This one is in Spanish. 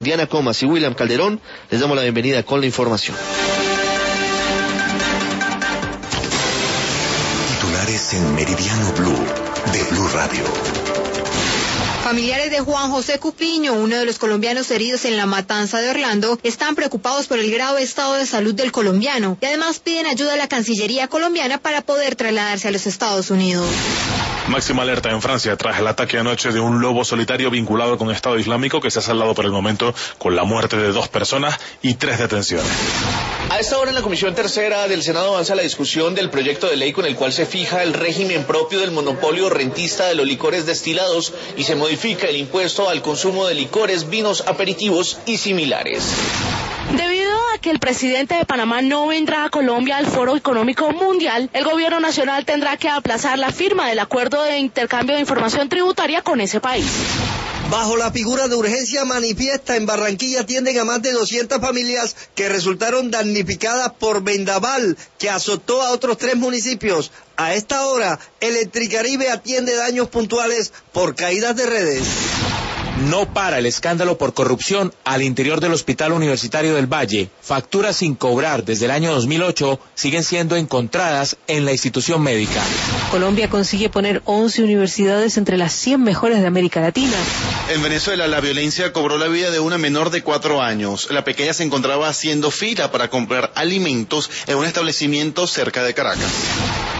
Diana Comas y William Calderón, les damos la bienvenida con la información. Titulares en Meridiano Blue, de Blue Radio. Familiares de Juan José Cupiño, uno de los colombianos heridos en la matanza de Orlando, están preocupados por el grave estado de salud del colombiano y además piden ayuda a la Cancillería colombiana para poder trasladarse a los Estados Unidos. Máxima alerta en Francia tras el ataque anoche de un lobo solitario vinculado con Estado Islámico que se ha saldado por el momento con la muerte de 2 personas y 3 detenciones. A esta hora en la Comisión Tercera del Senado avanza la discusión del proyecto de ley con el cual se fija el régimen propio del monopolio rentista de los licores destilados y se modifica el impuesto al consumo de licores, vinos, aperitivos y similares. Debido a que el presidente de Panamá no vendrá a Colombia al Foro Económico Mundial, el gobierno nacional tendrá que aplazar la firma del acuerdo de intercambio de información tributaria con ese país. Bajo la figura de urgencia manifiesta, en Barranquilla atienden a más de 200 familias que resultaron damnificadas por vendaval que azotó a otros 3 municipios. A esta hora, Electricaribe atiende daños puntuales por caídas de redes. No para el escándalo por corrupción al interior del Hospital Universitario del Valle. Facturas sin cobrar desde el año 2008 siguen siendo encontradas en la institución médica. Colombia consigue poner 11 universidades entre las 100 mejores de América Latina. En Venezuela, la violencia cobró la vida de una menor de 4 años. La pequeña se encontraba haciendo fila para comprar alimentos en un establecimiento cerca de Caracas.